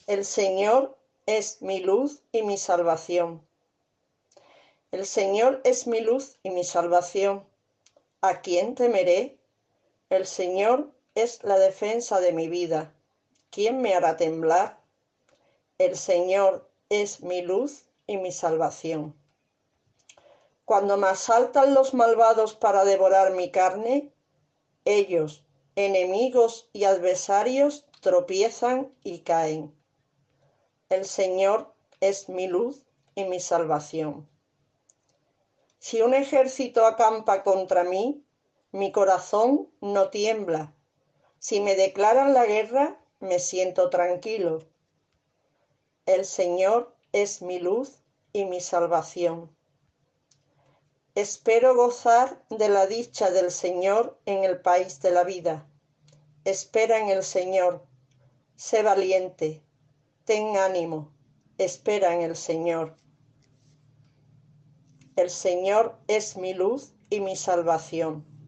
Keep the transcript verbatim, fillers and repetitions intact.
El Señor es mi luz y mi salvación. El Señor es mi luz y mi salvación. ¿A quién temeré? El Señor es la defensa de mi vida. ¿Quién me hará temblar? El Señor es mi luz y mi salvación. Cuando me asaltan los malvados para devorar mi carne, ellos, enemigos y adversarios, tropiezan y caen. El Señor es mi luz y mi salvación. Si un ejército acampa contra mí, mi corazón no tiembla. Si me declaran la guerra, me siento tranquilo. El Señor es mi luz y mi salvación. Espero gozar de la dicha del Señor en el país de la vida. Espera en el Señor. Sé valiente. Ten ánimo. Espera en el Señor. El Señor es mi luz y mi salvación.